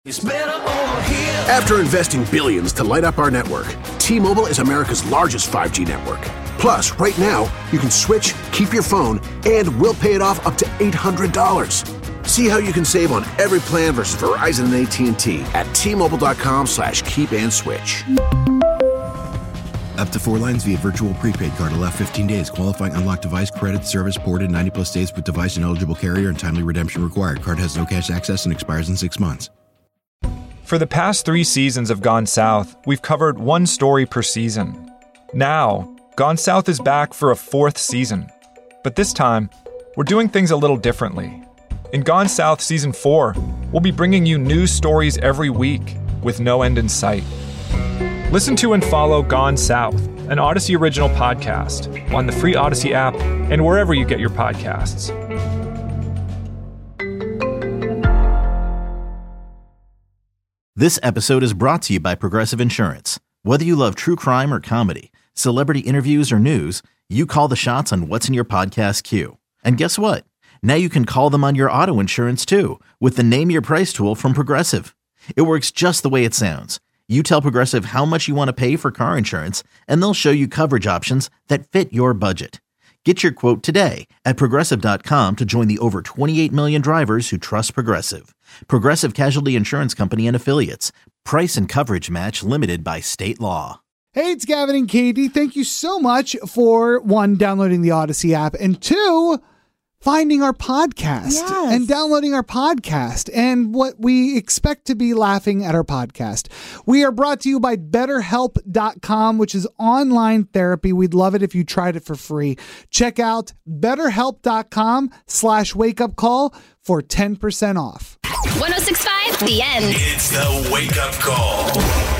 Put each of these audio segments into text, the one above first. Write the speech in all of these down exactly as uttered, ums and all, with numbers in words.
It's better over here. After investing billions to light up our network, T-Mobile is America's largest five G network. Plus, right now, you can switch, keep your phone, and we'll pay it off up to eight hundred dollars. See how you can save on every plan versus Verizon and A T and T at T-Mobile.com slash keep and switch. Up to four lines via virtual prepaid card. Allow fifteen days. Qualifying unlocked device credit service ported ninety plus days with device and eligible carrier and timely redemption required. Card has no cash access and expires in six months. For the past three seasons of Gone South, we've covered one story per season. Now, Gone South is back for a fourth season. But this time, we're doing things a little differently. In Gone South Season four, we'll be bringing you new stories every week with no end in sight. Listen to and follow Gone South, an Odyssey original podcast, on the free Odyssey app and wherever you get your podcasts. This episode is brought to you by Progressive Insurance. Whether you love true crime or comedy, celebrity interviews or news, you call the shots on what's in your podcast queue. And guess what? Now you can call them on your auto insurance too with the Name Your Price tool from Progressive. It works just the way it sounds. You tell Progressive how much you want to pay for car insurance, and they'll show you coverage options that fit your budget. Get your quote today at Progressive dot com to join the over twenty-eight million drivers who trust Progressive. Progressive Casualty Insurance Company and Affiliates. Price and coverage match limited by state law. Hey, it's Gavin and Katie. Thank you so much for, one, downloading the Odyssey app, and two, finding our podcast yes. and downloading our podcast and what we expect to be laughing at our podcast. We are brought to you by better help dot com, which is online therapy. We'd love it if you tried it for free. Check out betterhelp.com slash wake up call for ten percent off. one oh six point five, The End. It's the Wake Up Call.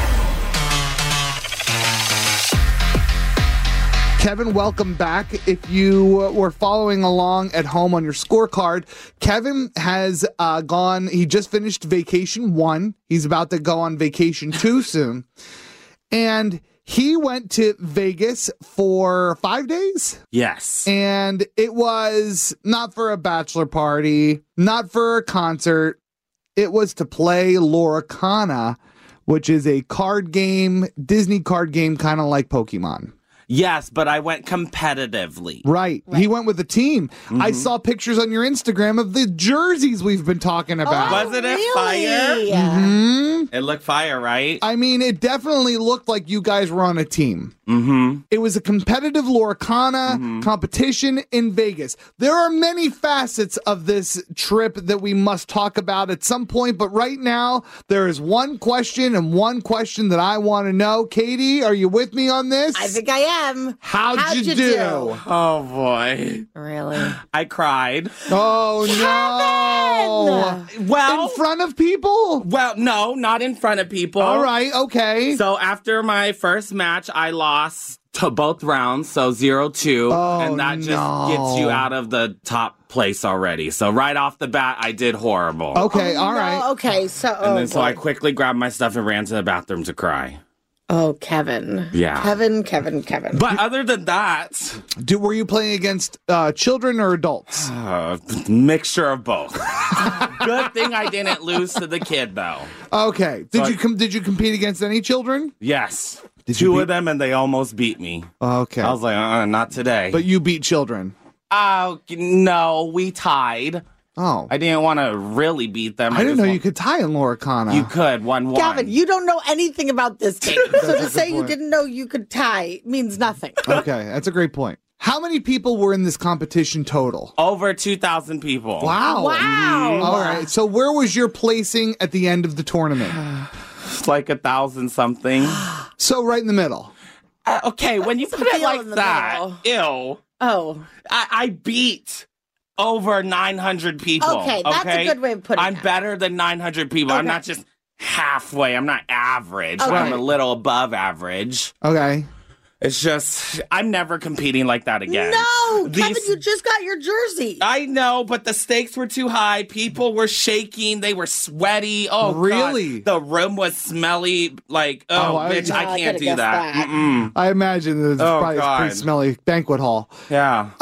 Kevin, welcome back. If you were following along at home on your scorecard, Kevin has uh, gone, he just finished vacation one. He's about to go on vacation two soon. And he went to Vegas for five days. Yes. And it was not for a bachelor party, not for a concert. It was to play Lorcana, which is a card game, Disney card game, kind of like Pokemon. Yes, but I went competitively. Right. right. He went with a team. Mm-hmm. I saw pictures on your Instagram of the jerseys we've been talking about. Oh, Wasn't it really? fire? Mm-hmm. It looked fire, right? I mean, it definitely looked like you guys were on a team. Mm-hmm. It was a competitive Lorcana mm-hmm. competition in Vegas. There are many facets of this trip that we must talk about at some point, but right now, there is one question and one question that I want to know. Katie, are you with me on this? I think I am. How'd, How'd you, you do? do? Oh, boy. Really? I cried. Oh, Kevin! no. Well, in front of people? Well, no, not in front of people. All right, okay. So after my first match, I lost to both rounds, so zero two, oh, and that just no. gets you out of the top place already. So right off the bat, I did horrible. Okay, oh, all no. right. Okay, so and oh, then so boy. I quickly grabbed my stuff and ran to the bathroom to cry. Oh, Kevin. Yeah. Kevin, Kevin, Kevin. But other than that, Do, were you playing against uh, children or adults? uh, mixture of both. Good thing I didn't lose to the kid, though. Okay. Did So you I- com- did you compete against any children? Yes. Did you Two beat- of them, and they almost beat me. Okay. I was like, uh, not today. But you beat children. Oh, no, we tied. Oh. I didn't want to really beat them. I didn't just know want- you could tie in Lorcana. You could, one one. Gavin, you don't know anything about this game. So to a say good you point. didn't know you could tie means nothing. Okay, that's a great point. How many people were in this competition total? Over two thousand people. Wow. Wow. All right. So where was your placing at the end of the tournament? It's like a thousand something. So right in the middle. Uh, okay, when you put it Feel like in the that, middle. ew. Oh. I, I beat over nine hundred people. Okay, that's a good way of putting I'm it. better than nine hundred people. I'm Okay. not just halfway. I'm not average. but Okay. I'm a little above average. Okay. It's just, I'm never competing like that again. No, These- Kevin, you just got your jersey. I know, but the stakes were too high. People were shaking. They were sweaty. Oh, Really? God. The room was smelly. Like, oh, Oh, I- bitch, Yeah, I I can't could've do guessed that. that. Mm-mm. I imagine that it's Oh, probably a pretty God. smelly banquet hall. Yeah. Um,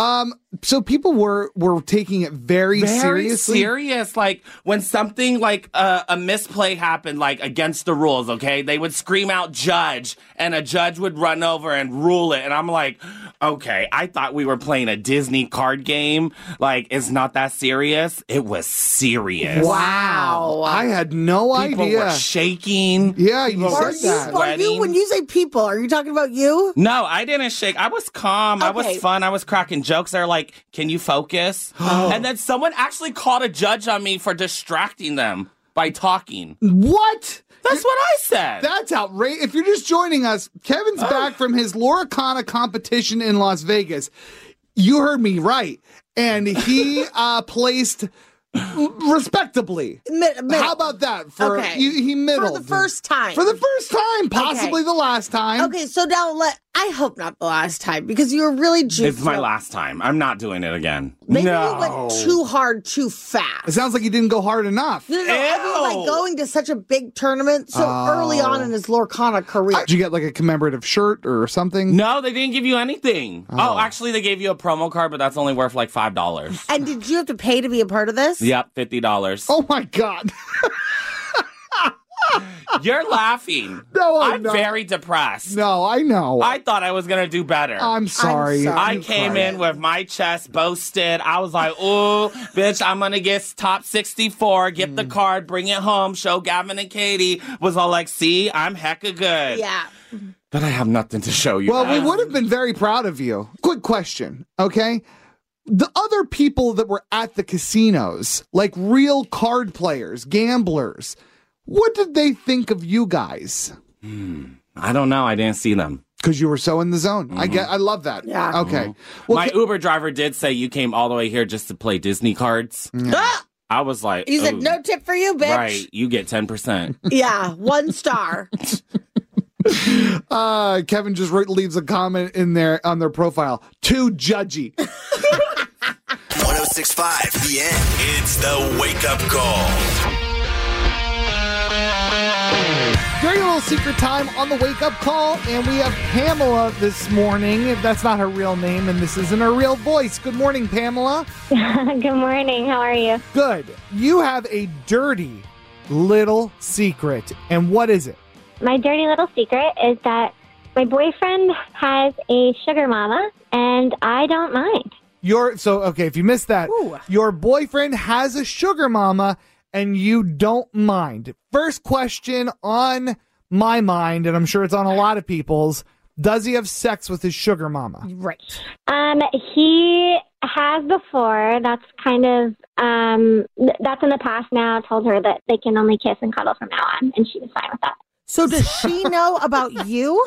so people were were taking it very, Very seriously. serious. Like when something like uh, a misplay happened, like against the rules, okay, they would scream out "judge," and a judge would run over and rule it. And I'm like, okay, I thought we were playing a Disney card game. Like it's not that serious. It was serious. Wow, I had no People idea. were shaking. Yeah, you People said were Are you, that. are you, sweating. when you say people, are you talking about you? No, I didn't shake. I was calm. I was Okay. fun. I was cracking jokes. They're like, can you focus? And then someone actually called a judge on me for distracting them by talking. What? That's what I said. That's outrageous. If you're just joining us, Kevin's back from his Loracana competition in Las Vegas. You heard me right. And he uh, placed respectably. Mid- middle. How about that? For Okay. you, he middled. For the first time. For the first time, possibly Okay. the last time. Okay, so now let I hope not the last time because you were really juiced. It's my last time. I'm not doing it again. Maybe no. you went too hard too fast. It sounds like you didn't go hard enough. No, no, no. I mean, like Ew. going to such a big tournament so Oh. early on in his Lorcana career. Did you get like a commemorative shirt or something? No, they didn't give you anything. Oh. actually, they gave you a promo card, but that's only worth like five dollars. And did you have to pay to be a part of this? Yep, fifty dollars. Oh my God. You're laughing. No, I'm I'm not. very depressed. No, I know. I thought I was going to do better. I'm sorry. sorry. I You came cried. in with my chest boasted. I was like, "Ooh, bitch, I'm gonna get top sixty-four. Get Mm. the card, bring it home. Show Gavin and Katie." Was all like, "See, I'm hecka good." Yeah. But I have nothing to show you. Well, we guys. would have been very proud of you. Quick question, okay? The other people that were at the casinos, like real card players, gamblers, what did they think of you guys? I don't know. I didn't see them. Because you were so in the zone. Mm-hmm. I get. I love that. Yeah. Okay. Well, My Ke- Uber driver did say you came all the way here just to play Disney cards. Ah! I was like, He said, "Ooh, no tip for you, bitch. right, you get ten percent. Yeah, one star. uh, Kevin just wrote, leaves a comment in there on their profile. Too judgy. one oh six point five The End. It's the wake up call. Dirty little secret time on the wake up call, and we have Pamela this morning. If that's not her real name, and this isn't her real voice. Good morning, Pamela. Good morning. How are you? Good. You have a dirty little secret, and what is it? My dirty little secret is that my boyfriend has a sugar mama, and I don't mind. Your so okay. If you missed that, Ooh. your boyfriend has a sugar mama, and you don't mind. First question on my mind, and I'm sure it's on a lot of people's. Does he have sex with his sugar mama? Right. Um, he has before. That's kind of um, th- that's in the past now. I told her that they can only kiss and cuddle from now on, and she was fine with that. So does she know about you?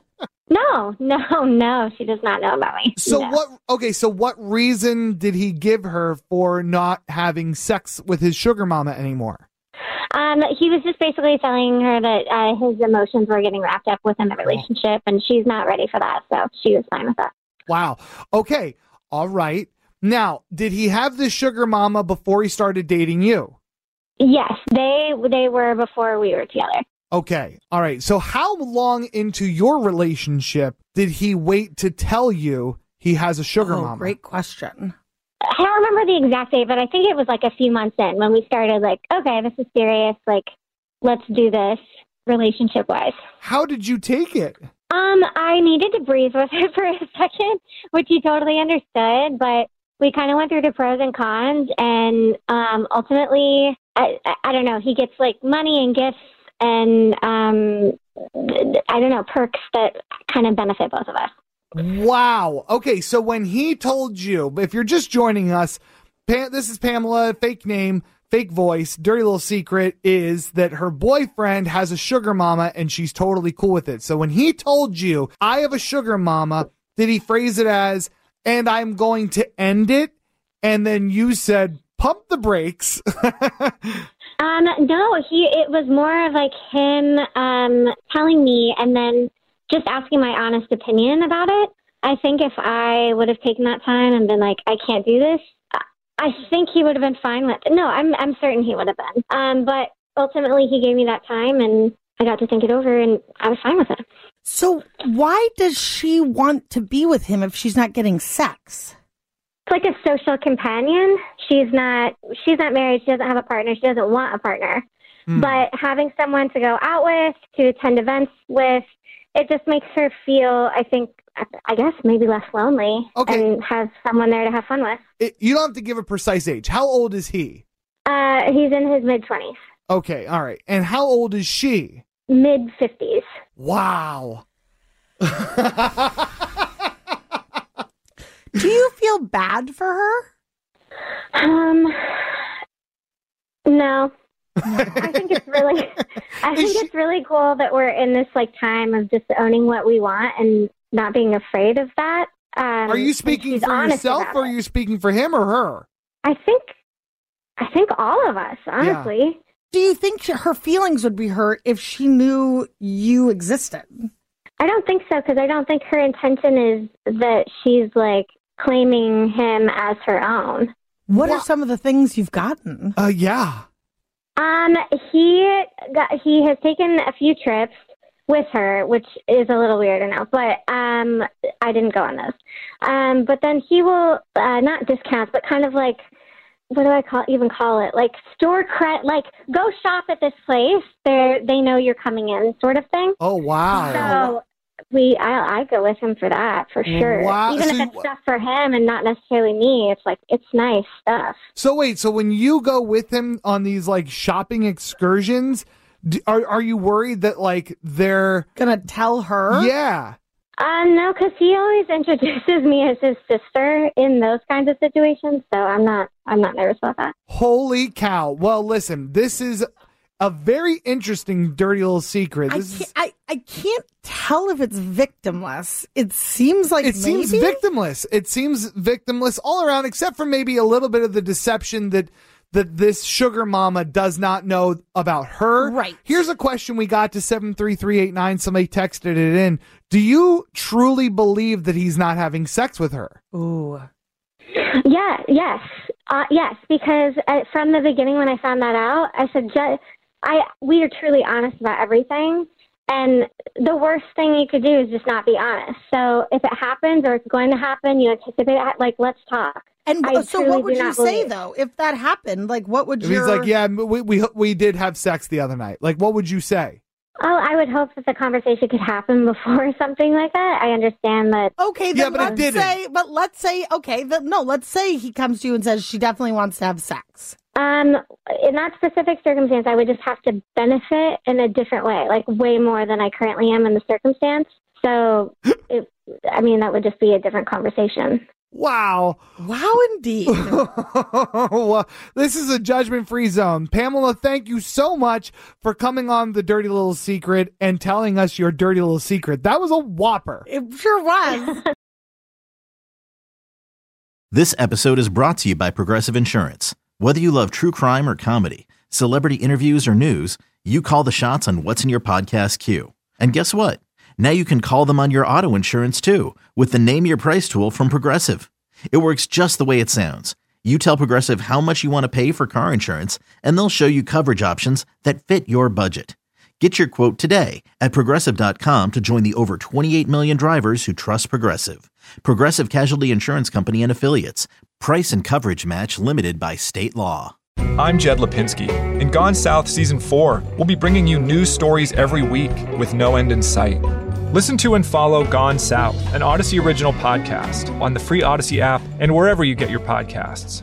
No, no, no. She does not know about me. So No. what? Okay, so what reason did he give her for not having sex with his sugar mama anymore? Um, he was just basically telling her that uh, his emotions were getting wrapped up within the relationship, and she's not ready for that. So she was fine with that. Wow. Okay. All right. Now, did he have this sugar mama before he started dating you? Yes, they they were before we were together. Okay. All right. So how long into your relationship did he wait to tell you he has a sugar Oh, mama? great question. I don't remember the exact date, but I think it was like a few months in when we started like, okay, this is serious. Like, let's do this relationship wise. How did you take it? Um, I needed to breathe with her for a second, which he totally understood, but we kind of went through the pros and cons, and um, ultimately, I, I, I don't know, he gets like money and gifts and um, I don't know, perks that kind of benefit both of us. Wow. Okay. So when he told you, if you're just joining us, Pam, this is Pamela, fake name, fake voice. Dirty little secret is that her boyfriend has a sugar mama and she's totally cool with it. So when he told you, I have a sugar mama, did he phrase it as, and I'm going to end it? And then you said, pump the brakes. Um, no, he, it was more of like him, um, telling me and then just asking my honest opinion about it. I think if I would have taken that time and been like, I can't do this, I think he would have been fine with it. No, I'm, I'm certain he would have been. Um, but ultimately he gave me that time and I got to think it over and I was fine with it. So why does she want to be with him if she's not getting sex? like a social companion. She's not she's not married. She doesn't have a partner. She doesn't want a partner. Mm. But having someone to go out with, to attend events with, it just makes her feel, I think, I guess maybe less lonely okay. and has someone there to have fun with. It, you don't have to give a precise age. How old is he? Uh, he's in his mid-twenties. Okay, all right. And how old is she? Mid-fifties. Wow. Do you feel bad for her? Um, no. I think it's really, I think it's really cool that we're in this like time of just owning what we want and not being afraid of that. Um, are you speaking for yourself, or are you speaking for him or her? I think, I think all of us, honestly. Yeah. Do you think her feelings would be hurt if she knew you existed? I don't think so, because I don't think her intention is that she's like claiming him as her own. What, what? are some of the things you've gotten? Uh, yeah. Um, he got, he has taken a few trips with her, which is a little weird, I know, but um, I didn't go on those. Um, but then he will, uh, not discounts, but kind of like, what do I call even call it? Like store credit, like go shop at this place. They they know you're coming in, sort of thing. Oh wow! So we, I, I go with him for that for sure. Wow. Even so if it's you, stuff for him and not necessarily me, it's like it's nice stuff. So wait, so when you go with him on these like shopping excursions, do, are are you worried that like they're gonna tell her? Yeah. Uh, no, because he always introduces me as his sister in those kinds of situations, so I'm not I'm not nervous about that. Holy cow. Well, listen, this is a very interesting dirty little secret. This I, can't, is, I, I can't tell if it's victimless. It seems like It maybe? seems victimless. It seems victimless all around, except for maybe a little bit of the deception that that this sugar mama does not know about her. Right. Here's a question we got to seven three three eight nine. Somebody texted it in. Do you truly believe that he's not having sex with her? Ooh. Yeah, yes. Uh, yes, because uh, from the beginning when I found that out, I said, I we are truly honest about everything. And the worst thing you could do is just not be honest. So if it happens or it's going to happen, you anticipate it, like, let's talk. And I so what would you say, believe. though, if that happened? Like, what would you... He's like, yeah, we, we we did have sex the other night. Like, what would you say? Oh, I would hope that the conversation could happen before something like that. I understand that. Okay, then yeah, but let's it didn't. say, but let's say, okay, the, no, let's say he comes to you and says she definitely wants to have sex. Um, in that specific circumstance, I would just have to benefit in a different way, like way more than I currently am in the circumstance. So, it, I mean, that would just be a different conversation. Wow. Wow, indeed. Well, this is a judgment-free zone. Pamela, thank you so much for coming on The Dirty Little Secret and telling us your dirty little secret. That was a whopper. It sure was. This episode is brought to you by Progressive Insurance. Whether you love true crime or comedy, celebrity interviews or news, you call the shots on what's in your podcast queue. And guess what? Now you can call them on your auto insurance too with the Name Your Price tool from Progressive. It works just the way it sounds. You tell Progressive how much you want to pay for car insurance, and they'll show you coverage options that fit your budget. Get your quote today at Progressive dot com to join the over twenty-eight million drivers who trust Progressive. Progressive Casualty Insurance Company and Affiliates. Price and coverage match limited by state law. I'm Jed Lipinski. In Gone South Season four, we'll be bringing you news stories every week with no end in sight. Listen to and follow Gone South, an Odyssey original podcast, on the free Odyssey app and wherever you get your podcasts.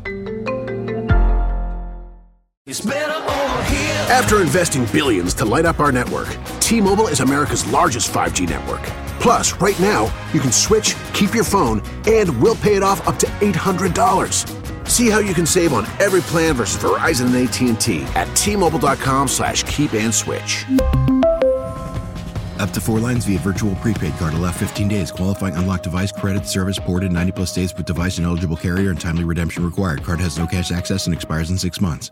It's better over here. After investing billions to light up our network, T-Mobile is America's largest five G network. Plus, right now, you can switch, keep your phone, and we'll pay it off up to eight hundred dollars. See how you can save on every plan versus Verizon and A T and T at T-Mobile.com slash keep and switch. Up to four lines via virtual prepaid card. Allow fifteen days. Qualifying unlocked device credit. Service ported ninety plus days with device and eligible carrier and timely redemption required. Card has no cash access and expires in six months.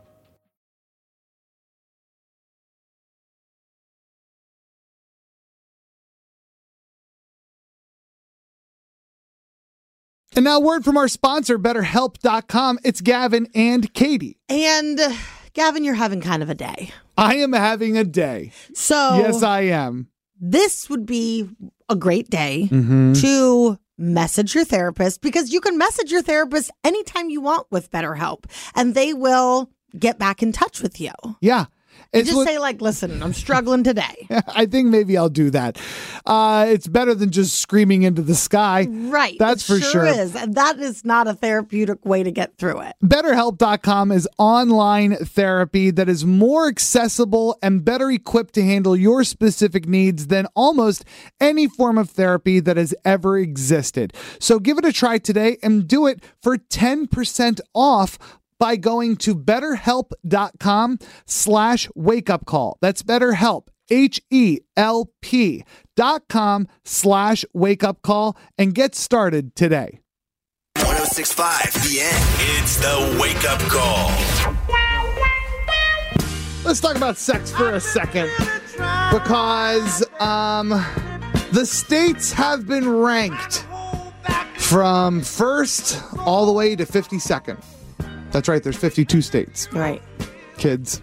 And now word from our sponsor, better help dot com. It's Gavin and Katie. And uh, Gavin, you're having kind of a day. I am having a day. So yes, I am. This would be a great day mm-hmm. to message your therapist, because you can message your therapist anytime you want with BetterHelp, and they will get back in touch with you. Yeah. It's just what, say like, listen, I'm struggling today. I think maybe I'll do that. Uh, it's better than just screaming into the sky. Right. That's it for sure. sure. is. And that is not a therapeutic way to get through it. BetterHelp dot com is online therapy that is more accessible and better equipped to handle your specific needs than almost any form of therapy that has ever existed. So give it a try today and do it for ten percent off by going to betterhelp.com slash wake up call. That's BetterHelp, H E L P dot com slash wake up call, and get started today. one oh six point five The End. It's the wake up call. Let's talk about sex for a second, because um, the states have been ranked from first all the way to fifty-second. That's right, there's fifty-two states. Right. Kids.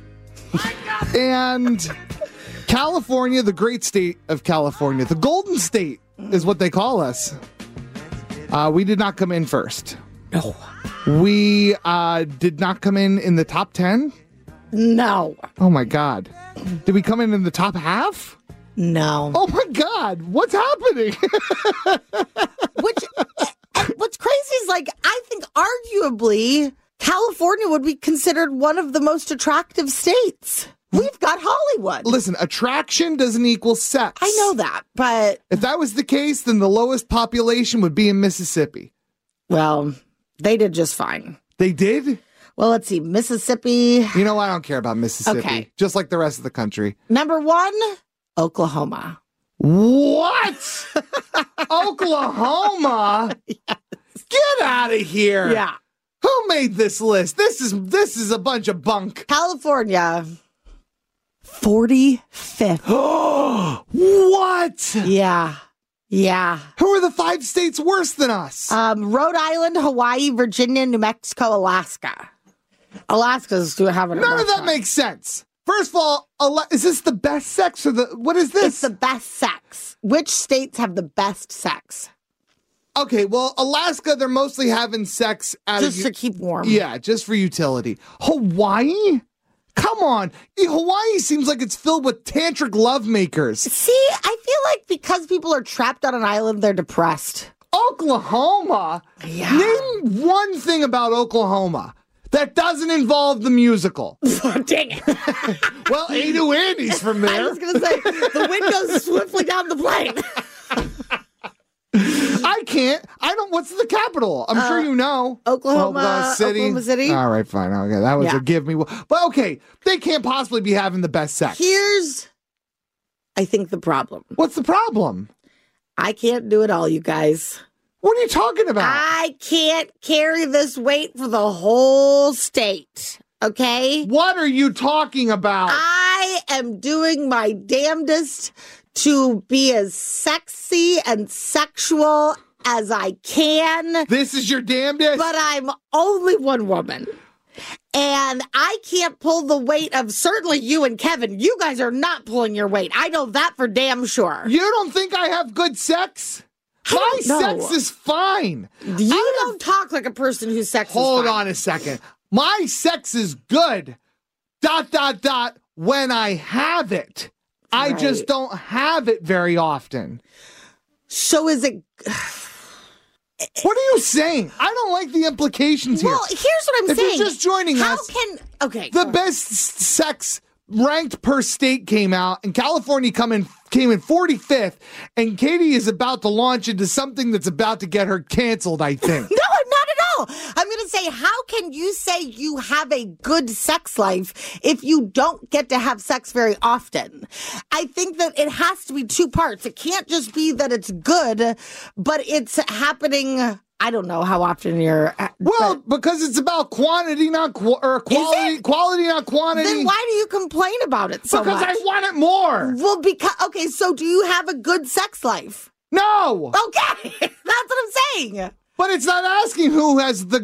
And California, the great state of California, the Golden State is what they call us. Uh, we did not come in first. No. We uh, did not come in in the top ten? No. Oh, my God. Did we come in in the top half? No. Oh, my God. What's happening? Which, and what's crazy is, like, I think arguably California would be considered one of the most attractive states. We've got Hollywood. Listen, attraction doesn't equal sex. I know that, but if that was the case, then the lowest population would be in Mississippi. Well, they did just fine. They did? Well, let's see. Mississippi. You know, I don't care about Mississippi. Okay. Just like the rest of the country. Number one, Oklahoma. What? Oklahoma? Yes. Get out of here. Yeah. Who made this list? This is this is a bunch of bunk. California, forty-fifth. What? Yeah. Yeah. Who are the five states worse than us? Um, Rhode Island, Hawaii, Virginia, New Mexico, Alaska. Alaska's having a None of that time. makes sense. First of all, Ala- is this the best sex or the what is this? It's the best sex. Which states have the best sex? Okay, well, Alaska, they're mostly having sex out just of to keep warm. Yeah, just for utility. Hawaii? Come on. Hawaii seems like it's filled with tantric lovemakers. See, I feel like because people are trapped on an island, they're depressed. Oklahoma? Yeah. Name one thing about Oklahoma that doesn't involve the musical. Oh, dang it. Well, Adu Andy's from there. I was going to say, the wind goes swiftly down the plane. I can't. I don't. What's the capital? I'm uh, sure you know. Oklahoma, Oklahoma City. Oklahoma City. All right, fine. Okay, that was yeah. a give me. But okay, they can't possibly be having the best sex. Here's, I think, the problem. What's the problem? I can't do it all, you guys. What are you talking about? I can't carry this weight for the whole state. Okay? What are you talking about? I am doing my damnedest to be as sexy and sexual as I can. This is your damnedest? But I'm only one woman. And I can't pull the weight of certainly you and Kevin. You guys are not pulling your weight. I know that for damn sure. You don't think I have good sex? My sex is fine. You I don't have... talk like a person whose sex Hold is fine. Hold on a second. My sex is good. Dot, dot, dot. When I have it. I right. just don't have it very often. So is it... What are you saying? I don't like the implications here. Well, here's what I'm if saying. If you're just joining How us... How can... Okay. The best sex ranked per state came out, and California come in, came in forty-fifth, and Katie is about to launch into something that's about to get her canceled, I think. No, I'm not at all. I'm going to say, how can you say you have a good sex life if you don't get to have sex very often? I think that it has to be two parts. It can't just be that it's good, but it's happening... I don't know how often you're... Well, because it's about quantity, not qu- or quality, quality, not quantity. Then why do you complain about it so because much? Because I want it more. Well, because... Okay, so do you have a good sex life? No. Okay, that's what I'm saying. But it's not asking who has the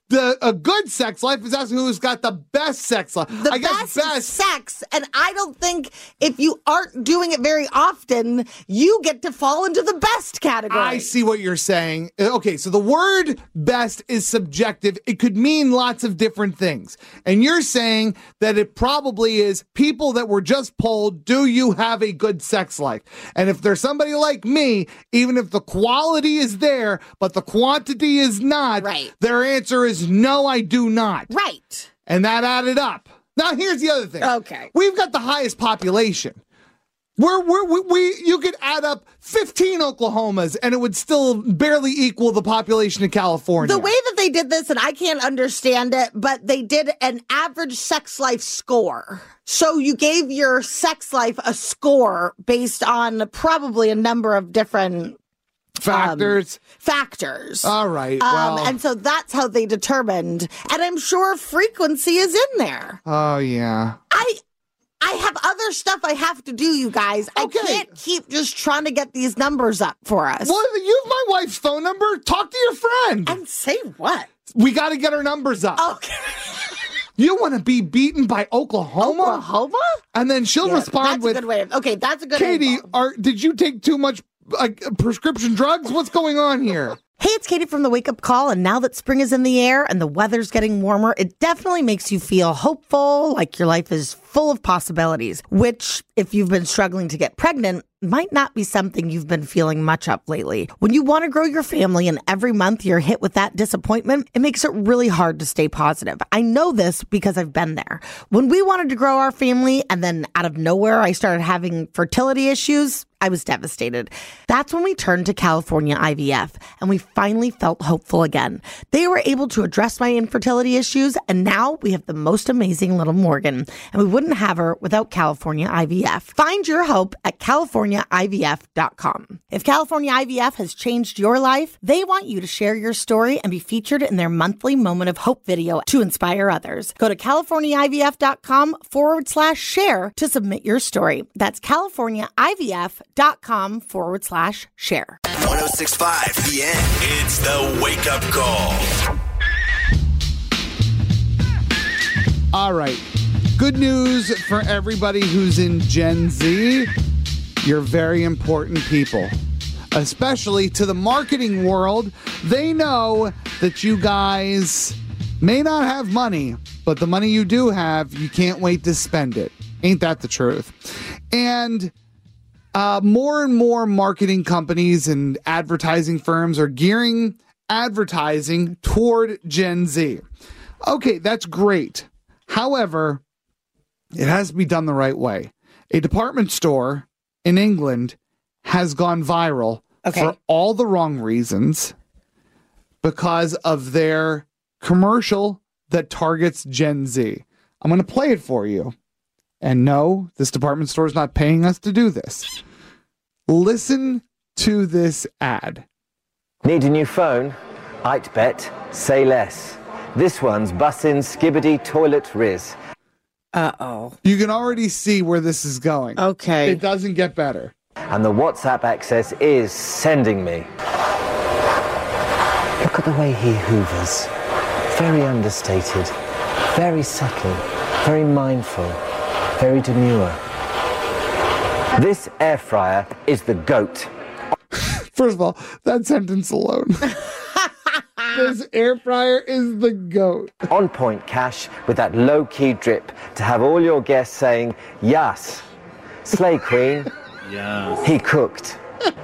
the a good sex life is asking who's got the best sex life. The I guess best, best sex, and I don't think if you aren't doing it very often, you get to fall into the best category. I see what you're saying. Okay, so the word best is subjective. It could mean lots of different things. And you're saying that it probably is people that were just polled, do you have a good sex life? And if there's somebody like me, even if the quality is there, but the quantity is not, right. their answer is no, I do not. Right. And that added up. Now, here's the other thing. Okay. We've got the highest population. We're, we're, we, we, you could add up fifteen Oklahomas and it would still barely equal the population of California. The way that they did this, and I can't understand it, but they did an average sex life score. So you gave your sex life a score based on probably a number of different factors. Um, factors. All right. Well. Um, and so that's how they determined. And I'm sure frequency is in there. Oh, yeah. I. I have other stuff I have to do, you guys. Okay. I can't keep just trying to get these numbers up for us. Well, use my wife's phone number. Talk to your friend. And say what? We got to get her numbers up. Okay. You want to be beaten by Oklahoma? Oklahoma? And then she'll yeah, respond that's with, a good way of, okay, that's a good Katie, info. are, did you take too much uh, prescription drugs? What's going on here? Hey, it's Katie from the Wake Up Call, and now that spring is in the air and the weather's getting warmer, it definitely makes you feel hopeful, like your life is full of possibilities, which, if you've been struggling to get pregnant, might not be something you've been feeling much of lately. When you want to grow your family and every month you're hit with that disappointment, it makes it really hard to stay positive. I know this because I've been there. When we wanted to grow our family and then out of nowhere I started having fertility issues, I was devastated. That's when we turned to California I V F and we finally felt hopeful again. They were able to address my infertility issues, and now we have the most amazing little Morgan, and we wouldn't have her without California I V F. Find your hope at california I V F dot com. If California I V F has changed your life, they want you to share your story and be featured in their monthly Moment of Hope video to inspire others. Go to california I V F dot com forward slash share to submit your story. That's california I V F dot com forward slash share. one oh six point five The End. It's the Wake Up Call. All right. Good news for everybody who's in Gen Z. You're very important people, especially to the marketing world. They know that you guys may not have money, but the money you do have, you can't wait to spend it. Ain't that the truth? And uh, more and more marketing companies and advertising firms are gearing advertising toward Gen Z. Okay, that's great. However, it has to be done the right way. A department store in England has gone viral okay. for all the wrong reasons because of their commercial that targets Gen Z. I'm going to play it for you. And no, this department store is not paying us to do this. Listen to this ad. Need a new phone? I'd bet. Say less. This one's Bussin' Skibbity Toilet Riz. Uh-oh. You can already see where this is going. Okay. It doesn't get better. And the WhatsApp access is sending me. Look at the way he hoovers. Very understated, very subtle, very mindful, very demure. This air fryer is the GOAT. First of all, that sentence alone. This air fryer is the GOAT. On point cash with that low-key drip to have all your guests saying, yes, slay queen, yes. He cooked.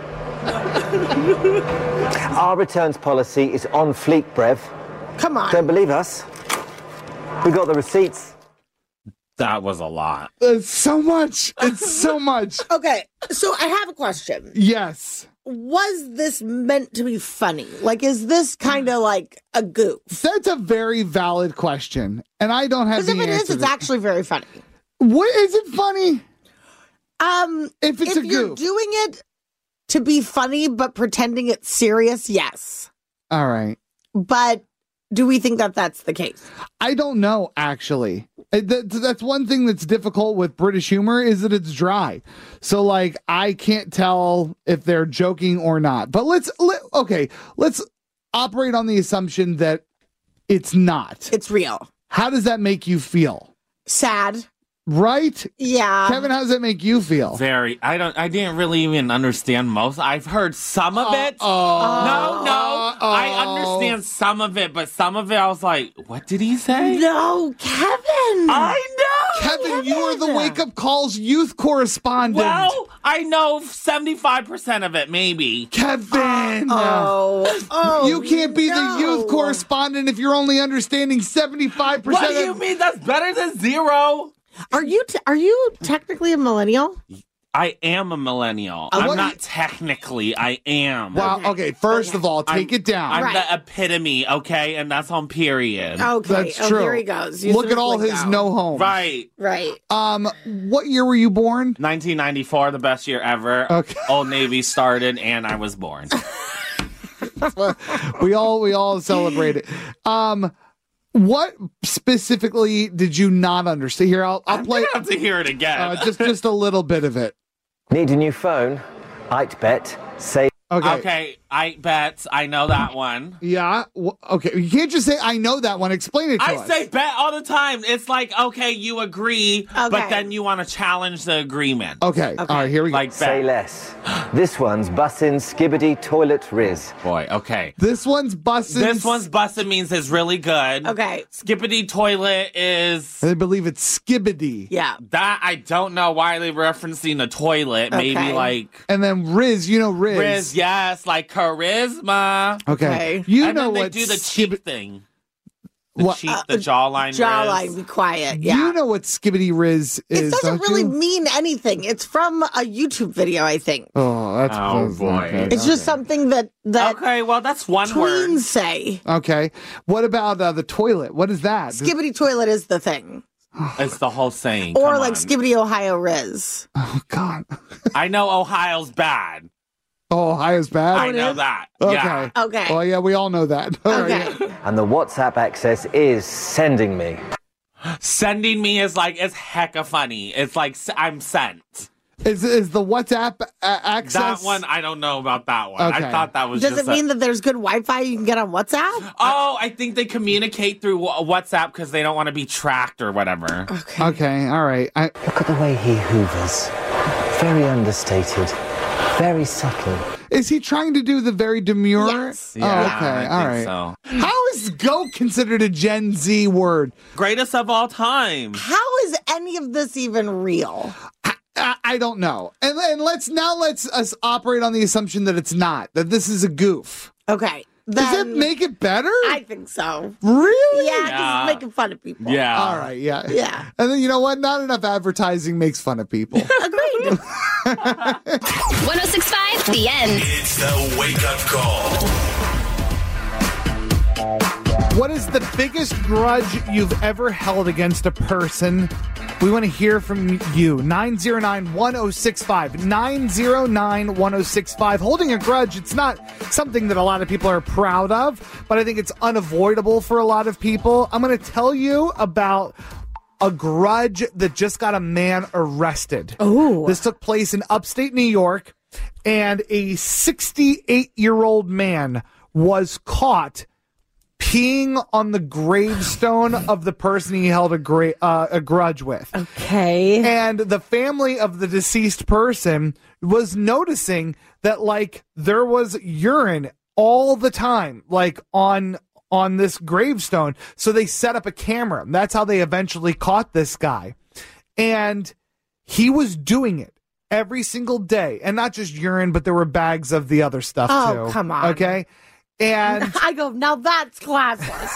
Our returns policy is on fleek, Brev. Come on. Don't believe us? We got the receipts. That was a lot. It's so much. It's so much. Okay, so I have a question. Yes. Was this meant to be funny? Like, is this kind of like a goof? That's a very valid question, and I don't have the answer. Because if it is, it's actually very funny. What is it funny? Um, if it's if a you're goof. doing it to be funny but pretending it's serious, yes. All right. But do we think that that's the case? I don't know, actually. That's one thing that's difficult with British humor is that it's dry. So, like, I can't tell if they're joking or not. But let's, let, okay, let's operate on the assumption that It's not. It's real. How does that make you feel? Sad. Right? Yeah. Kevin, how does that make you feel? Very. I don't. I didn't really even understand most. I've heard some of it. Uh-oh. No, no. Uh-oh. I understand some of it, but some of it I was like, what did he say? No, Kevin. I know. Kevin, Kevin. you are the Wake Up Calls youth correspondent. Well, I know seventy-five percent of it, maybe. Kevin. Oh. Oh. You can't be no. the youth correspondent if you're only understanding seventy-five percent What do you of... mean? That's better than zero. Are you t- are you technically a millennial? I am a millennial. Uh, I'm what- not technically. I am. Wow, okay, first Okay. of all, take I'm- it down. I'm Right. the epitome, okay? And that's on period. Okay. That's oh, true. Here he goes. Use Look his at all lingo. his no homes. Right. Right. Um, what year were you born? nineteen ninety-four, the best year ever. Okay. Old Navy started, and I was born. we all we all celebrate it. Um, what specifically did you not understand? Here, I'll I'll I'm play gonna have to hear it again. uh, just just a little bit of it. Need a new phone? I'd bet. Say. Okay. Okay, I bet I know that one. Yeah. w- Okay. You can't just say I know that one. Explain it to I us. say bet all the time. It's like, okay, you agree, but Okay. then you want to challenge the agreement. Okay. All right. Here we go. Like Say bet. less. This one's bussin' skibbity toilet riz. Boy, okay. This one's busting. This one's busted means it's really good. Okay. Skippity toilet is I believe it's skibbity. Yeah. that I don't know why they're referencing a toilet. Maybe Okay. like And then Riz, you know Riz. Riz, yes, like charisma. Okay. Okay. You and know then they what do the skib- cheek thing. The What- cheek, Uh, the jawline. Jawline, Riz. be quiet. Yeah. You know what skibbity Riz is. it doesn't don't really you? mean anything. It's from a YouTube video, I think. Oh, that's Oh, that's boy. okay. It's just something that that Okay, well that's one word. tweens say. Okay. What about uh, the toilet? What is that? Skibbity toilet is the thing. It's the whole saying. Or Come like on. Skibbity Ohio Riz. Oh God. I know Ohio's bad. Oh, Ohio's bad. I know that. Okay. Yeah. Okay. Well, yeah, we all know that. All Okay. right. And the WhatsApp access is sending me. Sending me is like it's hecka funny. It's like s- I'm sent. Is is the WhatsApp uh, access? That one I don't know about that one. Okay. I thought that was Does just it mean a- that there's good Wi-Fi you can get on WhatsApp? Oh, I think they communicate through Wha- WhatsApp because they don't want to be tracked or whatever. Okay. Okay. All right. I, Look at the way he hoovers. Very understated. Very subtle. is he trying to do the very demure? Yes. Oh, okay. I All think right. so. How is "goat" considered a Gen Z word? Greatest of all time. How is any of this even real? I, I don't know. And, and let's now let's us operate on the assumption that it's not. That this is a goof. Okay. Does it Then make it better? I think so. really? Yeah, 'cause Yeah. it's making fun of people. Yeah. All right. Yeah. Yeah. And then you know what? Not enough advertising makes fun of people. Agreed. one oh six point five The End. It's the Wake Up Call. What is the biggest grudge you've ever held against a person? We want to hear from you. nine oh nine, one oh six five. nine oh nine, one oh six five. Holding a grudge, it's not something that a lot of people are proud of, but I think it's unavoidable for a lot of people. I'm going to tell you about a grudge that just got a man arrested. Ooh. This took place in upstate New York, and a sixty-eight-year-old man was caught peeing on the gravestone of the person he held a gra- uh, a grudge with. Okay. And the family of the deceased person was noticing that, like, there was urine all the time, like, on on this gravestone. So they set up a camera. That's how they eventually caught this guy. And he was doing it every single day. And not just urine, but there were bags of the other stuff, Oh, too. come on. Okay? And I go, now that's classless.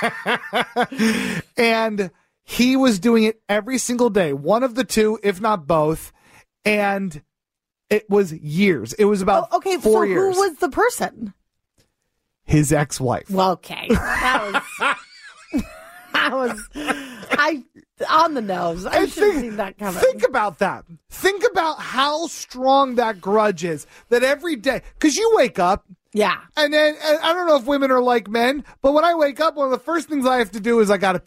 and he was doing it every single day, one of the two, if not both. And it was years. It was about Oh, okay, four so years. who was the person? His ex-wife. Well, okay. That was, that was, I, on the nose. I And should have think- seen that coming. Think about that. Think about how strong that grudge is. That every day, because you wake up, yeah. and then and I don't know if women are like men, but when I wake up, one of the first things I have to do is I gotta pee.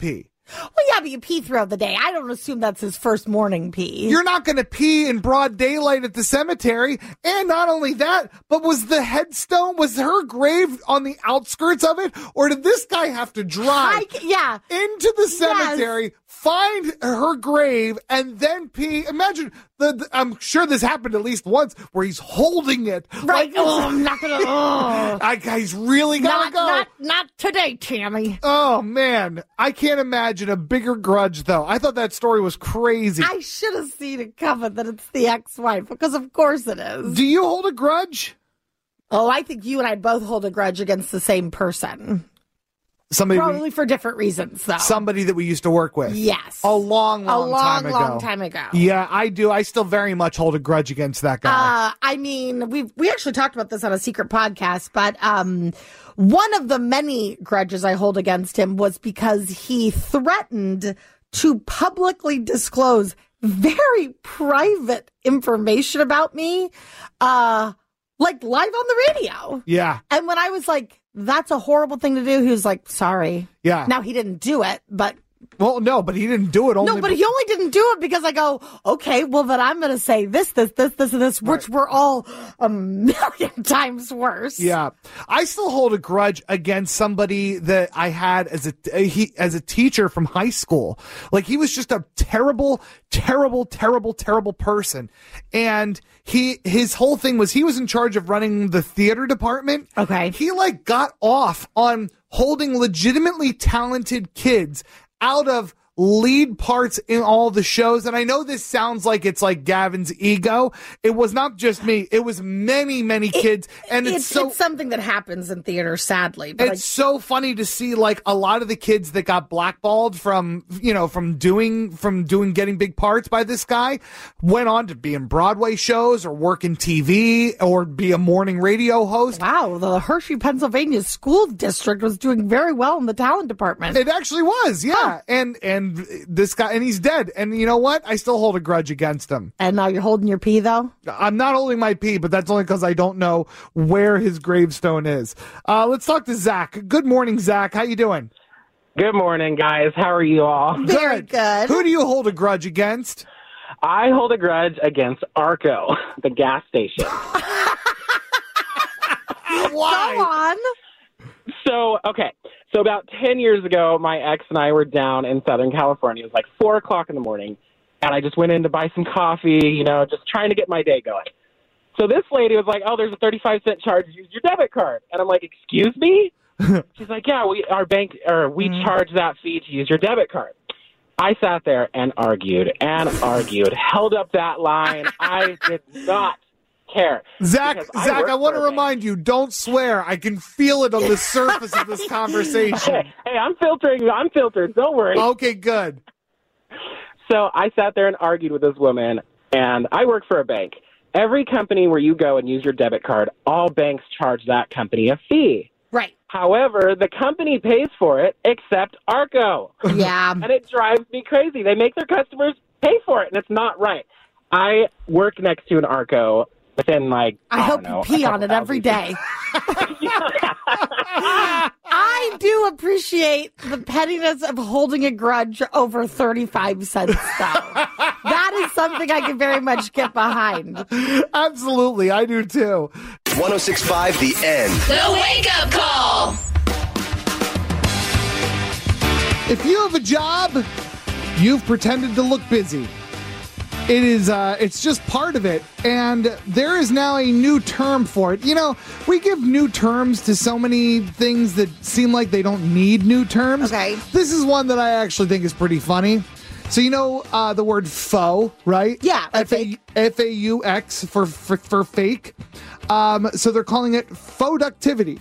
Well, yeah, but you pee throughout the day. I don't assume that's his first morning pee. You're not going to pee in broad daylight at the cemetery. And not only that, but was the headstone, was her grave on the outskirts of it? Or did this guy have to drive I, yeah. into the cemetery, yes. find her grave, and then pee? Imagine, the, the I'm sure this happened at least once, where he's holding it. Right. Like, oh, I'm not going to. Oh. I, he's really got to go. Not, not today, Tammy. Oh, man. I can't imagine a bigger grudge, though. I thought that story was crazy. I should have seen it coming that it's the ex-wife, because of course it is. Do you hold a grudge? Oh, I think you and I both hold a grudge against the same person. Somebody Probably we, for different reasons, though. Somebody that we used to work with. Yes. A long, long, a long time ago. A long time ago. Yeah, I do. I still very much hold a grudge against that guy. Uh, I mean, we we actually talked about this on a secret podcast, but um, one of the many grudges I hold against him was because he threatened to publicly disclose very private information about me, uh, like live on the radio. Yeah. And when I was like, that's a horrible thing to do, he was like, sorry. Yeah. Now, he didn't do it, but... Well, no, but he didn't do it only... No, but he only didn't do it because I go, okay, well, then I'm going to say this, this, this, this, and this, which right. were all a million times worse. Yeah. I still hold a grudge against somebody that I had as a, he, as a teacher from high school. Like, he was just a terrible, terrible, terrible, terrible person. And he, his whole thing was he was in charge of running the theater department. Okay. He, like, got off on holding legitimately talented kids out of lead parts in all the shows. And I know this sounds like it's like Gavin's ego. It was not just me. It was many, many kids. It, and it's, it's so it's something that happens in theater, sadly. But it's like, so funny to see like a lot of the kids that got blackballed from, you know, from doing, from doing, getting big parts by this guy went on to be in Broadway shows or work in T V or be a morning radio host. Wow. The Hershey, Pennsylvania school district was doing very well in the talent department. It actually was. Yeah. Huh. And, and this guy, and he's dead. And you know what? I still hold a grudge against him. And now you're holding your pee, though? I'm not holding my pee, but that's only because I don't know where his gravestone is. Uh, let's talk to Zach. Good morning, Zach. How you doing? Good morning, guys. How are you all? Very good. Who do you hold a grudge against? I hold a grudge against Arco, the gas station. Why? Go on. So, okay. So about ten years ago, my ex and I were down in Southern California. It was like four o'clock in the morning, and I just went in to buy some coffee, you know, just trying to get my day going. So this lady was like, oh, there's a thirty-five cent charge to use your debit card. And I'm like, excuse me? She's like, yeah, we our bank, or we mm. charge that fee to use your debit card. I sat there and argued and argued, held up that line. I did not care. Zach, I Zach, I want to remind you, don't swear. I can feel it on the surface of this conversation. Hey, hey, I'm filtering. I'm filtered. Don't worry. Okay, good. So I sat there and argued with this woman, and I work for a bank. Every company where you go and use your debit card, all banks charge that company a fee. Right. However, the company pays for it except Arco. Yeah. And it drives me crazy. They make their customers pay for it, and it's not right. I work next to an Arco. Within like, I, I hope know, you pee on it every day. I do appreciate the pettiness of holding a grudge over thirty-five cents, though. That is something I can very much get behind. Absolutely, I do too. one oh six point five The End. The Wake Up Call. If you have a job, you've pretended to look busy. It is, uh, it's just part of it. And there is now a new term for it. You know, we give new terms to so many things that seem like they don't need new terms. Okay. This is one that I actually think is pretty funny. So, you know, uh, the word faux, right? Yeah. F A F A U X for, for, for fake. Um, so they're calling it faux-ductivity.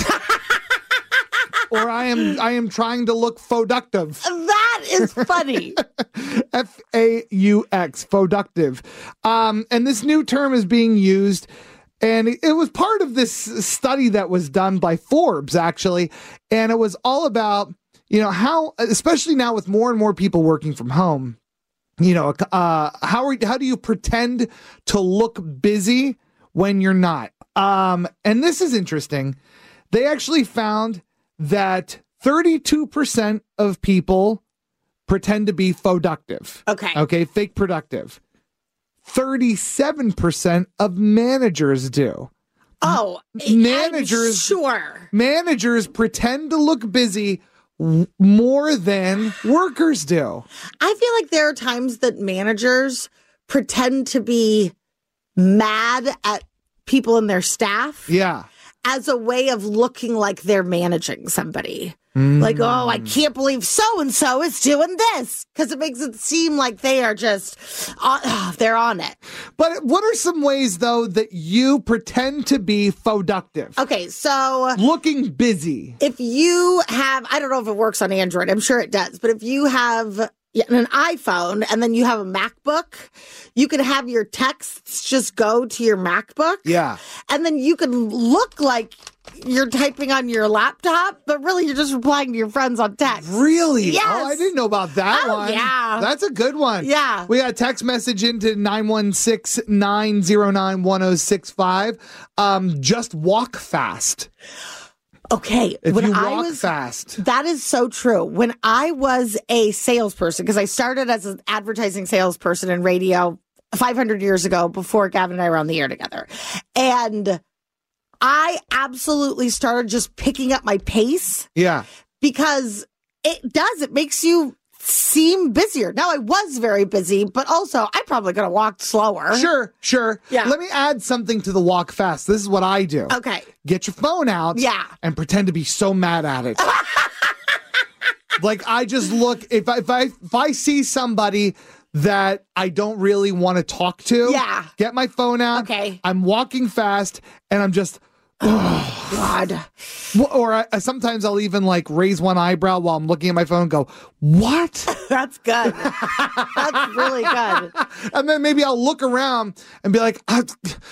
Or I am I am trying to look faux-ductive. That is funny. F A U X, faux-ductive. Um, and this new term is being used, and it was part of this study that was done by Forbes, actually. And it was all about, you know, how, especially now with more and more people working from home, you know, uh, how are, how do you pretend to look busy when you're not? Um, and this is interesting. They actually found that thirty-two percent of people pretend to be productive. Okay. Okay, fake productive. thirty-seven percent of managers do. Oh, managers, I'm sure. Managers pretend to look busy w- more than workers do. I feel like there are times that managers pretend to be mad at people in their staff. Yeah. As a way of looking like they're managing somebody. Mm. Like, oh, I can't believe so-and-so is doing this. Because it makes it seem like they are just, uh, they're on it. But what are some ways, though, that you pretend to be productive? Okay, so. Looking busy. If you have, I don't know if it works on Android. I'm sure it does. But if you have an iPhone and then you have a MacBook, you can have your texts just go to your MacBook. Yeah. And then you can look like you're typing on your laptop, but really you're just replying to your friends on text. Really? Yes. Oh, I didn't know about that oh, one. Yeah. That's a good one. Yeah. We got a text message into nine one six, nine zero nine, one zero six five. Um, just walk fast. Okay. If when you walk I was, fast. That is so true. When I was a salesperson, because I started as an advertising salesperson in radio five hundred years ago before Gavin and I were on the air together. And I absolutely started just picking up my pace. Yeah. Because it does. It makes you seem busier. Now, I was very busy, but also I probably could have walked slower. Sure, sure. Yeah. Let me add something to the walk fast. This is what I do. Okay. Get your phone out. Yeah. And pretend to be so mad at it. Like, I just look, if I, if I, if I see somebody that I don't really want to talk to. Yeah. Get my phone out. Okay. I'm walking fast and I'm just, oh, God. Or I, sometimes I'll even like raise one eyebrow while I'm looking at my phone and go, what? That's good. That's really good. And then maybe I'll look around and be like, ah,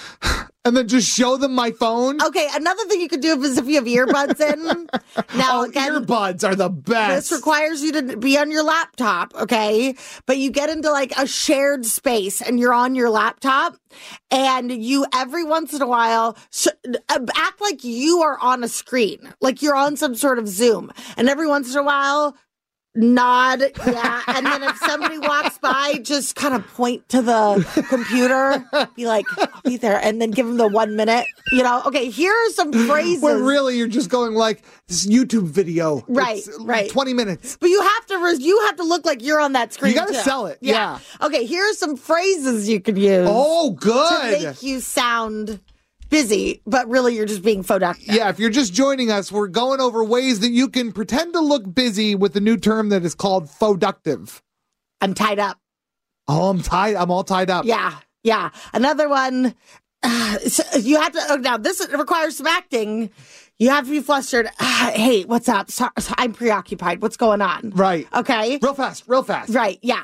and then just show them my phone. Okay, another thing you could do is if you have earbuds in. Now, oh, again, earbuds are the best. This requires you to be on your laptop, okay? But you get into like a shared space and you're on your laptop and you every once in a while sh- act like you are on a screen, like you're on some sort of Zoom. And every once in a while, nod, yeah. And then if somebody walks by, just kind of point to the computer, be like, I'll be there. And then give them the one minute, you know, okay, here are some phrases. Where really you're just going like, this YouTube video. Right, it's right. twenty minutes. But you have to, you have to look like you're on that screen. You got to too. sell it. Yeah. yeah. Okay, here are some phrases you could use. Oh, good. To make you sound busy, but really you're just being productive. Yeah, if you're just joining us, we're going over ways that you can pretend to look busy with the new term that is called productive. I'm tied up. Oh, I'm tied. I'm all tied up. Yeah, yeah. Another one, uh, so you have to, oh, now this requires some acting. You have to be flustered. Uh, hey, what's up? So, so I'm preoccupied. What's going on? Right. Okay. Real fast, real fast. Right, yeah.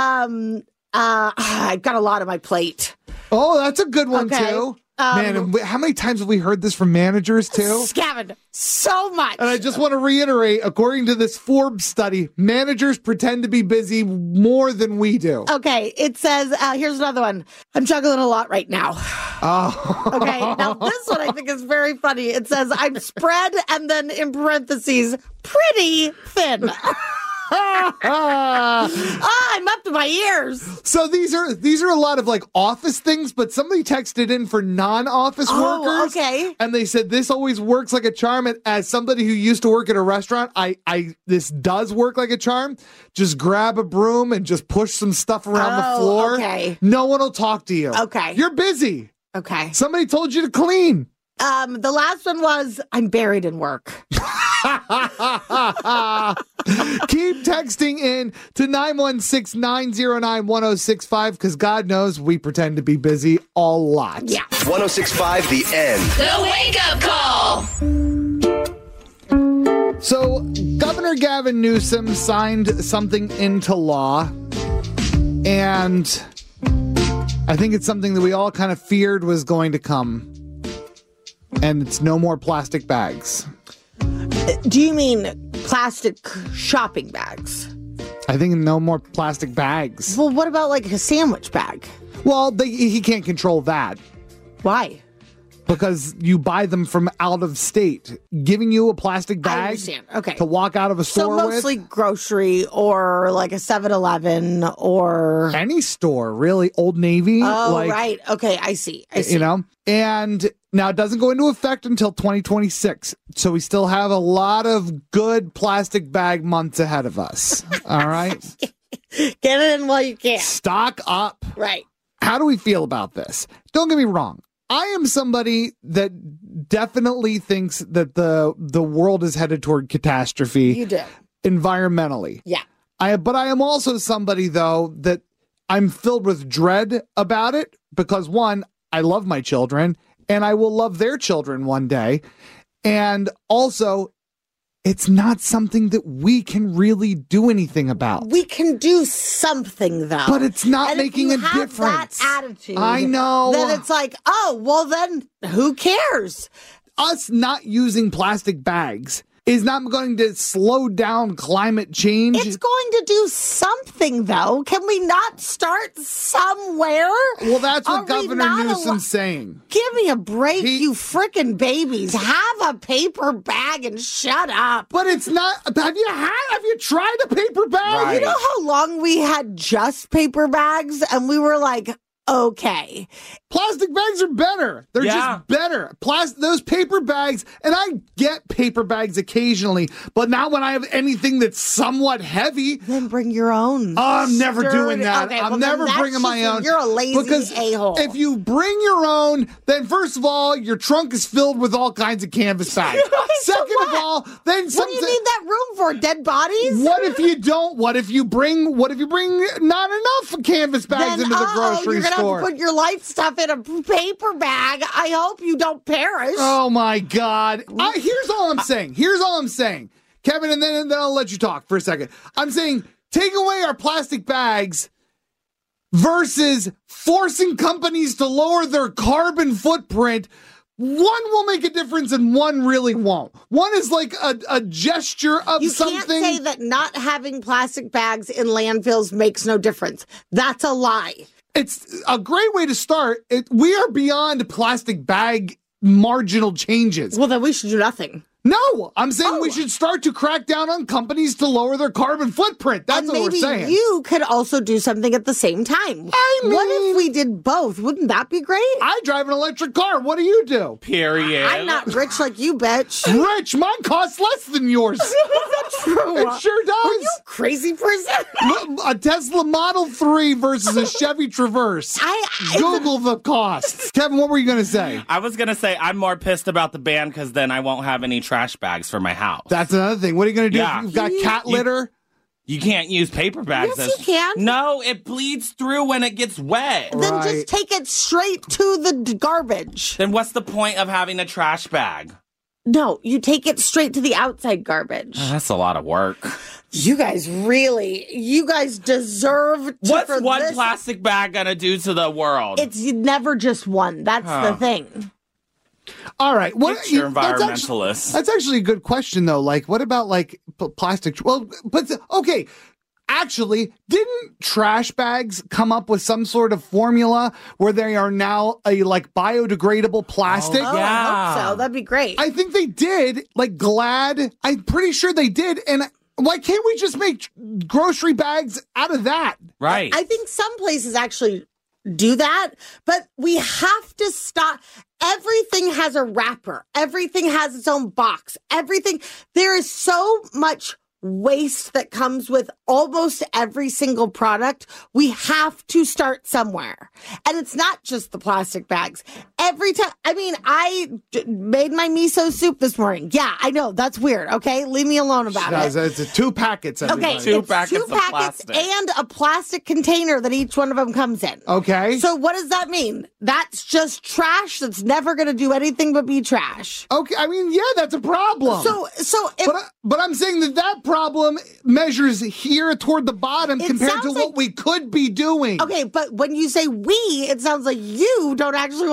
Um, uh, I've got a lot on my plate. Oh, that's a good one, okay. too. Um, Man, and how many times have we heard this from managers, too? Gavin, so much. And I just want to reiterate, according to this Forbes study, managers pretend to be busy more than we do. Okay, it says, uh, here's another one. I'm juggling a lot right now. Oh. Okay, now this one I think is very funny. It says, I'm spread and then in parentheses, pretty thin. ah, I'm up to my ears. So these are these are a lot of like office things, but somebody texted in for non-office oh, workers. Okay. And they said this always works like a charm. And as somebody who used to work at a restaurant, I, I this does work like a charm. Just grab a broom and just push some stuff around oh, the floor. Okay. No one will talk to you. Okay. You're busy. Okay. Somebody told you to clean. Um, the last one was, I'm buried in work. Keep texting in to nine one six, nine zero nine, one zero six five because God knows we pretend to be busy a lot. Yeah. one oh six point five The End. The Wake Up Call. So, Governor Gavin Newsom signed something into law, and I think it's something that we all kind of feared was going to come. And it's no more plastic bags. Do you mean plastic shopping bags? I think no more plastic bags. Well, what about like a sandwich bag? Well, they, he can't control that. Why? because you buy them from out of state. Giving you a plastic I bag understand. Okay. to walk out of a So store mostly with. grocery or like a seven eleven or Any store, really. Old Navy. Oh, like, right. Okay, I see. I see. You know? And now it doesn't go into effect until twenty twenty-six. So we still have a lot of good plastic bag months ahead of us. All right? Get it in while you can. Stock up. Right. How do we feel about this? Don't get me wrong. I am somebody that definitely thinks that the the world is headed toward catastrophe. You do. Environmentally. Yeah. I but I am also somebody though that I'm filled with dread about it because one, I love my children and I will love their children one day. And also, it's not something that we can really do anything about. We can do something though. But it's not and making if a you have difference. That attitude. I know. Then it's like, oh, well then who cares? Us not using plastic bags is not going to slow down climate change. It's going to do something, though. Can we not start somewhere? Well, that's what Are we Governor not Newsom's al- saying. Give me a break, you frickin' babies. Have a paper bag and shut up. But it's not. Have you had? Have you tried a paper bag? You know how long we had just paper bags, and we were like, okay. Plastic bags are better. They're Yeah. just better. Plastic, those paper bags, and I get paper bags occasionally, but not when I have anything that's somewhat heavy. Then bring your own. Oh, I'm never Sturdy- doing that. Okay, I'm well, then never that's bringing my just- own. You're a lazy because a-hole. if you bring your own, then first of all, your trunk is filled with all kinds of canvas bags. Second So of what? all, then What some. do you need that room for? Dead bodies? What if you don't? What if you bring? What if you bring not enough canvas bags Then, into the uh-oh, grocery you're gonna store? have to put your life stuff in a paper bag. I hope you don't perish. Oh my God. I, here's all I'm saying. Here's all I'm saying. Kevin, and then, and then I'll let you talk for a second. I'm saying take away our plastic bags versus forcing companies to lower their carbon footprint. One will make a difference and one really won't. One is like a, a gesture of You something. can't say that not having plastic bags in landfills makes no difference. That's a lie. It's a great way to start. It, we are beyond plastic bag marginal changes. Well, then we should do nothing. No, I'm saying Oh. we should start to crack down on companies to lower their carbon footprint. That's and what we're maybe saying. you could also do something at the same time. I what mean- if we did both? Wouldn't that be great? I drive an electric car. What do you do? Period. I'm not rich like you, bitch. Rich, mine costs less than yours. True. It sure does. Are you crazy person? A Tesla Model three versus a Chevy Traverse. I Google the cost. Kevin, what were you going to say? I was going to say I'm more pissed about the ban because then I won't have any trash bags for my house. That's another thing. What are you going to do Yeah. if you've got You- cat you- litter? You can't use paper bags. Yes, as- you can. No, it bleeds through when it gets wet. Then Right. just take it straight to the d- garbage. Then what's the point of having a trash bag? No, you take it straight to the outside garbage. That's a lot of work. You guys really, you guys deserve to. What's for one this- plastic bag gonna do to the world? It's never just one. That's Huh. the thing. All right. What Get your that's actu- environmentalists. That's actually a good question, though. Like, what about like p- plastic? Well, but okay. Actually, didn't trash bags come up with some sort of formula where they are now a like biodegradable plastic? Oh, I Yeah. hope so. That'd be great. I think they did. Like Glad, I'm pretty sure they did. And why can't we just make grocery bags out of that? right. I think some places actually do that, but we have to stop. Everything has a wrapper. Everything has its own box. Everything. There is so much waste that comes with almost every single product. We have to start somewhere. And it's not just the plastic bags. Every time, I mean, I d- made my miso soup this morning. Yeah, I know. That's weird. Okay. Leave me alone about It's, it. it's two packets. Okay, Everybody. Two it's packets two of packets plastic. and a plastic container that each one of them comes in. Okay. So what does that mean? That's just trash that's never going to do anything but be trash. Okay. I mean, yeah, that's a problem. So, so if But, I, but I'm saying that that problem measures here toward the bottom It compared to sounds what like- we could be doing. okay, but when you say we, it sounds like you don't actually want to do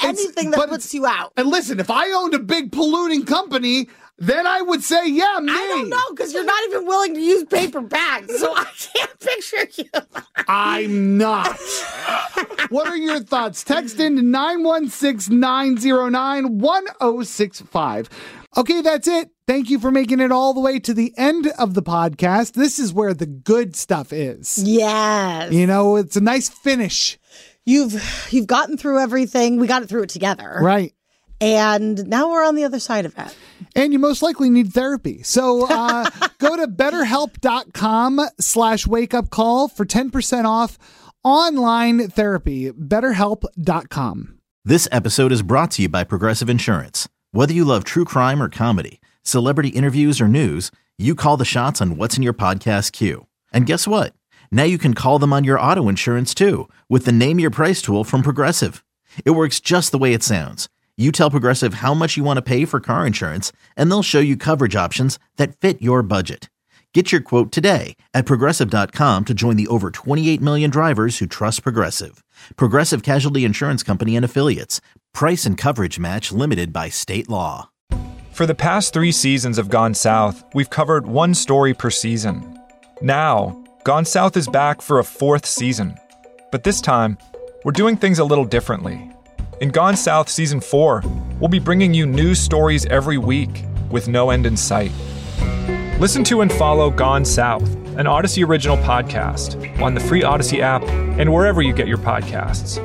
anything that but puts you out. And listen, if I owned a big polluting company, then I would say, yeah, me. I don't know, because you're not even willing to use paper bags, so I can't picture you. I'm not. What are your thoughts? Text in to nine one six, nine zero nine, one zero six five. Okay, that's it. Thank you for making it all the way to the end of the podcast. This is where the good stuff is. Yes. You know, it's a nice finish. You've you've gotten through everything. We got through it together. Right. And now we're on the other side of it. And you most likely need therapy. So uh, go to betterhelp.com slash wake up call for ten percent off online therapy. betterhelp dot com. This episode is brought to you by Progressive Insurance. Whether you love true crime or comedy, celebrity interviews or news, you call the shots on what's in your podcast queue. And guess what? Now you can call them on your auto insurance too with the Name Your Price tool from Progressive. It works just the way it sounds. You tell Progressive how much you want to pay for car insurance, and they'll show you coverage options that fit your budget. Get your quote today at Progressive dot com to join the over twenty-eight million drivers who trust Progressive. Progressive Casualty Insurance Company and Affiliates. Price and coverage match limited by state law. For the past three seasons of Gone South, we've covered one story per season. Now, Gone South is back for a fourth season. But this time, we're doing things a little differently. In Gone South Season four, we'll be bringing you news stories every week with no end in sight. Listen to and follow Gone South, an Odyssey original podcast, on the free Odyssey app and wherever you get your podcasts.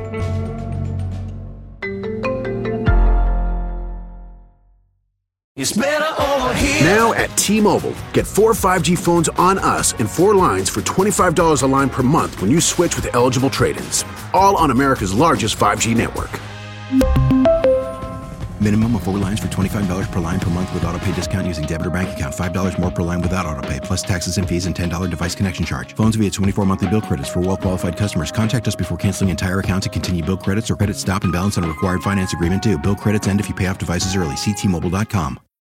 It's better over here. Now at T-Mobile, get four five G phones on us and four lines for twenty-five dollars a line per month when you switch with eligible trade-ins. All on America's largest five G network. Minimum of four lines for twenty-five dollars per line per month with autopay discount using debit or bank account. five dollars more per line without autopay, plus taxes and fees and ten dollars device connection charge. Phones via twenty-four monthly bill credits for well-qualified customers. Contact us before canceling entire account to continue bill credits or credit stop and balance on a required finance agreement due. Bill credits end if you pay off devices early. See T Mobile dot com.